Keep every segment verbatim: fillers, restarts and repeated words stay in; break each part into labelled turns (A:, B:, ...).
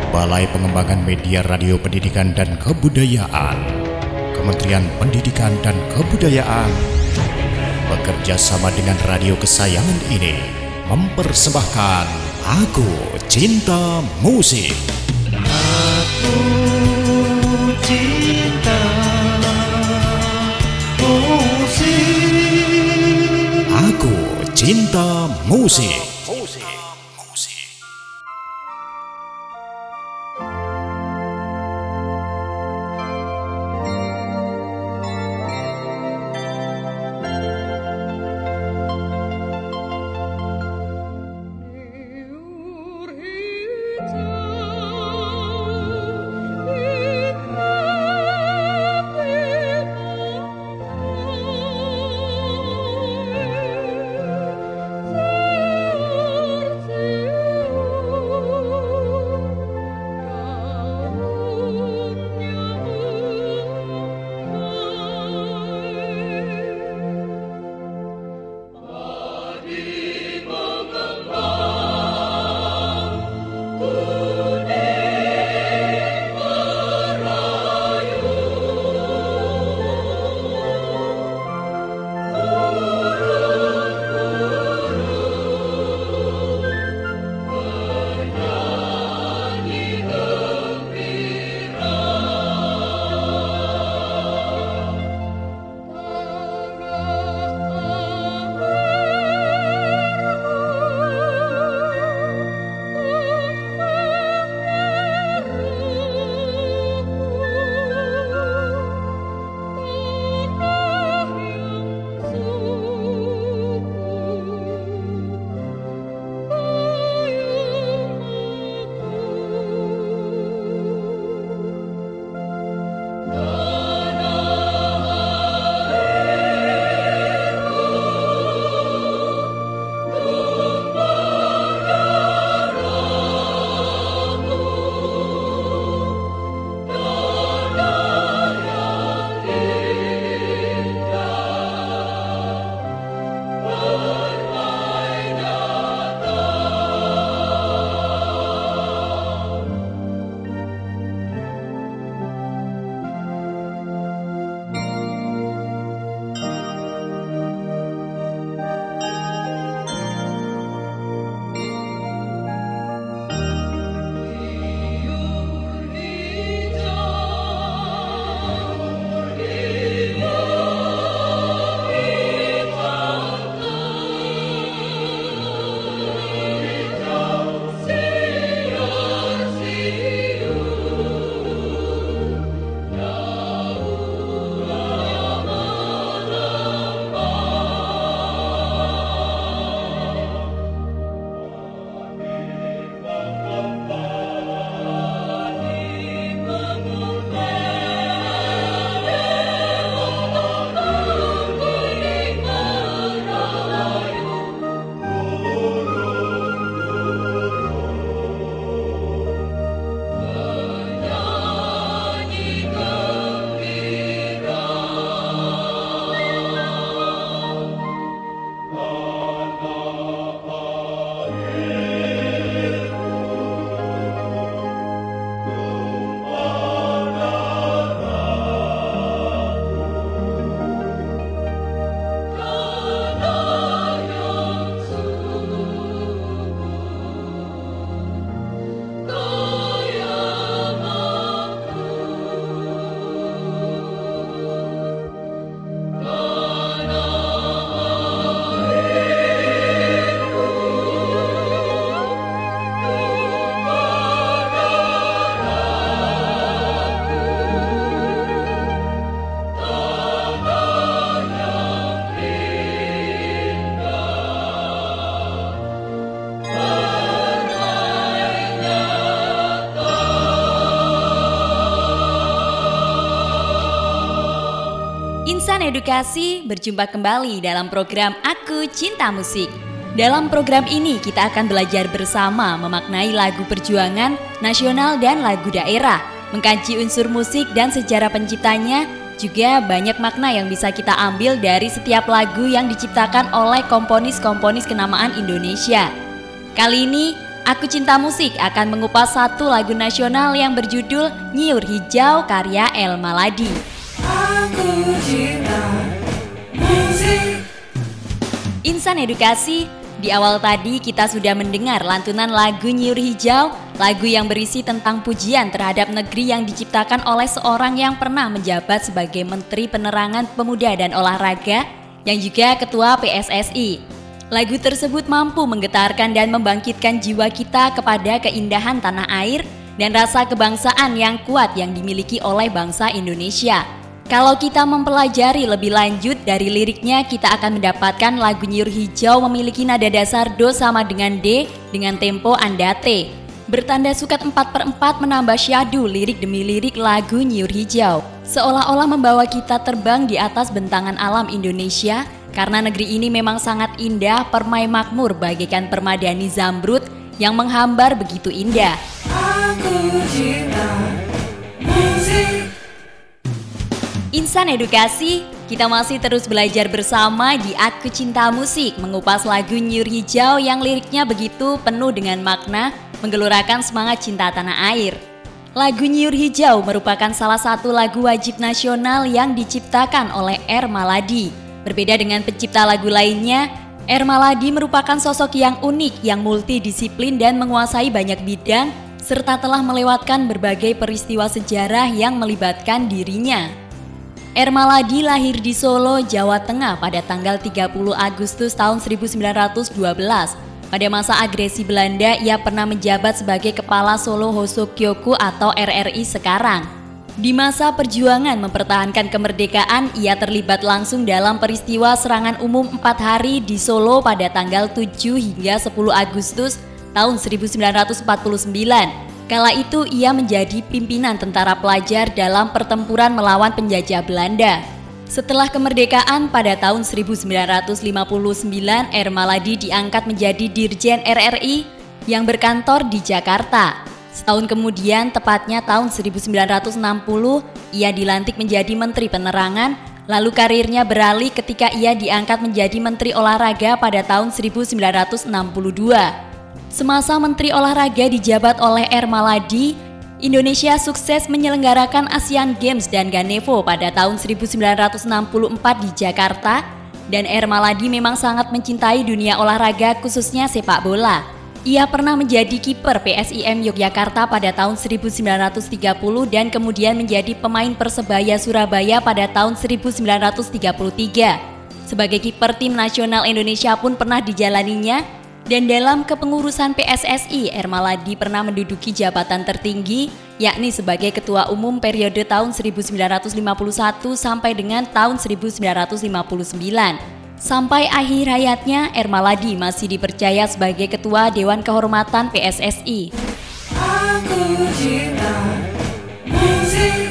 A: Balai Pengembangan Media Radio Pendidikan dan Kebudayaan, Kementerian Pendidikan dan Kebudayaan, bekerja sama dengan radio kesayangan ini mempersembahkan Aku Cinta Musik.
B: Aku cinta musik.
A: Aku Cinta Musik.
C: Insan Edukasi berjumpa kembali dalam program Aku Cinta Musik. Dalam program ini kita akan belajar bersama memaknai lagu perjuangan nasional dan lagu daerah, mengkaji unsur musik dan sejarah penciptanya. Juga banyak makna yang bisa kita ambil dari setiap lagu yang diciptakan oleh komponis-komponis kenamaan Indonesia. Kali ini Aku Cinta Musik akan mengupas satu lagu nasional yang berjudul Nyiur Hijau karya El Maladi.
B: Aku cinta musik.
C: Insan Edukasi, di awal tadi kita sudah mendengar lantunan lagu Nyiur Hijau, lagu yang berisi tentang pujian terhadap negeri yang diciptakan oleh seorang yang pernah menjabat sebagai Menteri Penerangan Pemuda dan Olahraga, yang juga Ketua P S S I. Lagu tersebut mampu menggetarkan dan membangkitkan jiwa kita kepada keindahan tanah air dan rasa kebangsaan yang kuat yang dimiliki oleh bangsa Indonesia. Kalau kita mempelajari lebih lanjut dari liriknya, kita akan mendapatkan lagu Nyiur Hijau memiliki nada dasar do sama dengan D dengan tempo andate. Bertanda sukat empat per empat menambah syahdu lirik demi lirik lagu Nyiur Hijau. Seolah-olah membawa kita terbang di atas bentangan alam Indonesia, karena negeri ini memang sangat indah, permai makmur bagaikan permadani zamrud yang menghambar begitu indah.
B: Aku cinta musik.
C: Insan Edukasi, kita masih terus belajar bersama di Aku Cinta Musik, mengupas lagu Nyiur Hijau yang liriknya begitu penuh dengan makna, menggelorakan semangat cinta tanah air. Lagu Nyiur Hijau merupakan salah satu lagu wajib nasional yang diciptakan oleh R. Maladi. Berbeda dengan pencipta lagu lainnya, R. Maladi merupakan sosok yang unik, yang multidisiplin dan menguasai banyak bidang, serta telah melewatkan berbagai peristiwa sejarah yang melibatkan dirinya. R. Maladi lahir di Solo, Jawa Tengah pada tanggal tiga puluh Agustus tahun seribu sembilan ratus dua belas. Pada masa agresi Belanda, ia pernah menjabat sebagai Kepala Solo Hosokyoku atau R R I sekarang. Di masa perjuangan mempertahankan kemerdekaan, ia terlibat langsung dalam peristiwa serangan umum empat hari di Solo pada tanggal tujuh hingga sepuluh Agustus tahun seribu sembilan ratus empat puluh sembilan. Kala itu ia menjadi pimpinan tentara pelajar dalam pertempuran melawan penjajah Belanda. Setelah kemerdekaan pada tahun seribu sembilan ratus lima puluh sembilan, R. Maladi diangkat menjadi Dirjen R R I yang berkantor di Jakarta. Setahun kemudian, tepatnya tahun seribu sembilan ratus enam puluh, ia dilantik menjadi Menteri Penerangan, lalu karirnya beralih ketika ia diangkat menjadi Menteri Olahraga pada tahun seribu sembilan ratus enam puluh dua. Semasa Menteri Olahraga dijabat oleh R. Maladi, Indonesia sukses menyelenggarakan Asian Games dan Ganevo pada tahun seribu sembilan ratus enam puluh empat di Jakarta, dan R. Maladi memang sangat mencintai dunia olahraga khususnya sepak bola. Ia pernah menjadi kiper P S I M Yogyakarta pada tahun seribu sembilan ratus tiga puluh dan kemudian menjadi pemain Persebaya Surabaya pada tahun seribu sembilan ratus tiga puluh tiga. Sebagai kiper tim nasional Indonesia pun pernah dijalaninya, dan dalam kepengurusan P S S I, R. Maladi pernah menduduki jabatan tertinggi, yakni sebagai Ketua Umum periode tahun seribu sembilan ratus lima puluh satu sampai dengan tahun seribu sembilan ratus lima puluh sembilan. Sampai akhir hayatnya, R. Maladi masih dipercaya sebagai Ketua Dewan Kehormatan P S S I.
B: Aku cinta musik.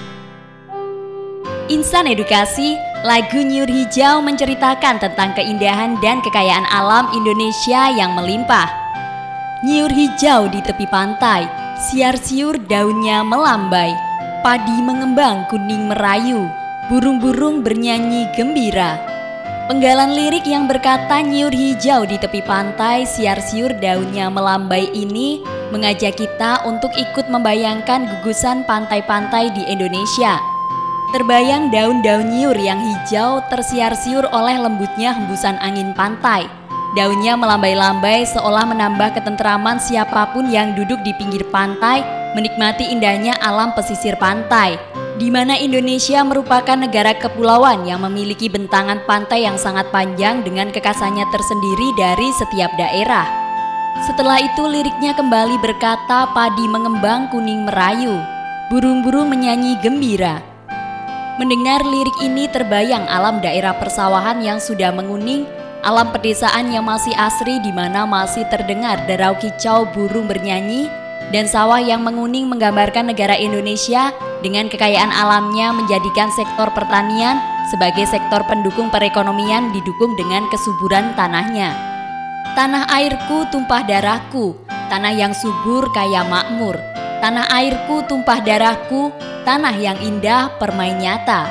C: Insan Edukasi, lagu Nyiur Hijau menceritakan tentang keindahan dan kekayaan alam Indonesia yang melimpah. Nyiur hijau di tepi pantai, siar-siur daunnya melambai, padi mengembang kuning merayu, burung-burung bernyanyi gembira. Penggalan lirik yang berkata nyiur hijau di tepi pantai, siar-siur daunnya melambai ini mengajak kita untuk ikut membayangkan gugusan pantai-pantai di Indonesia. Terbayang daun-daun nyiur yang hijau tersiar-siur oleh lembutnya hembusan angin pantai. Daunnya melambai-lambai seolah menambah ketentraman siapapun yang duduk di pinggir pantai, menikmati indahnya alam pesisir pantai, di mana Indonesia merupakan negara kepulauan yang memiliki bentangan pantai yang sangat panjang dengan kekhasannya tersendiri dari setiap daerah. Setelah itu liriknya kembali berkata padi mengembang kuning merayu, burung-burung menyanyi gembira. Mendengar lirik ini terbayang alam daerah persawahan yang sudah menguning, alam pedesaan yang masih asri di mana masih terdengar derau kicau burung bernyanyi, dan sawah yang menguning menggambarkan negara Indonesia dengan kekayaan alamnya menjadikan sektor pertanian sebagai sektor pendukung perekonomian didukung dengan kesuburan tanahnya. Tanah airku tumpah darahku, tanah yang subur kaya makmur. Tanah airku tumpah darahku, tanah yang indah permai nyata.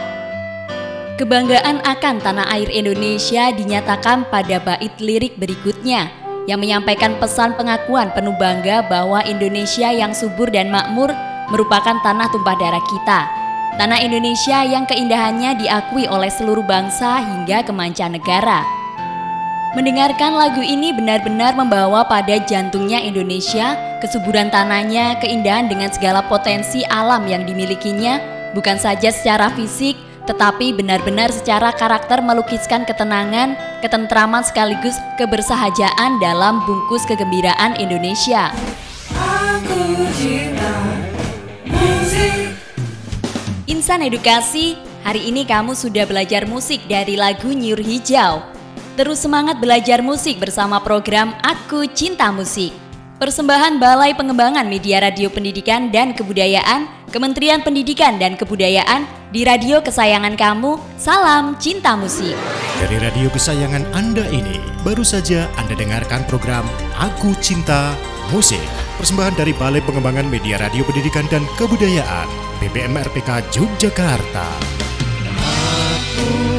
C: Kebanggaan akan tanah air Indonesia dinyatakan pada bait lirik berikutnya. yang menyampaikan pesan pengakuan penuh bangga bahwa Indonesia yang subur dan makmur merupakan tanah tumpah darah kita. Tanah Indonesia yang keindahannya diakui oleh seluruh bangsa hingga ke mancanegara. Mendengarkan lagu ini benar-benar membawa pada jantungnya Indonesia, kesuburan tanahnya, keindahan dengan segala potensi alam yang dimilikinya, bukan saja secara fisik, tetapi benar-benar secara karakter melukiskan ketenangan, ketentraman sekaligus kebersahajaan dalam bungkus kegembiraan Indonesia.
B: Aku cinta musik.
C: Insan Edukasi, hari ini kamu sudah belajar musik dari lagu Nyur Hijau. Terus semangat belajar musik bersama program Aku Cinta Musik. Persembahan Balai Pengembangan Media Radio Pendidikan dan Kebudayaan, Kementerian Pendidikan dan Kebudayaan, di radio kesayangan kamu. Salam Cinta Musik.
A: Dari radio kesayangan Anda ini, baru saja Anda dengarkan program Aku Cinta Musik. Persembahan dari Balai Pengembangan Media Radio Pendidikan dan Kebudayaan, B P M R P K Yogyakarta. Aku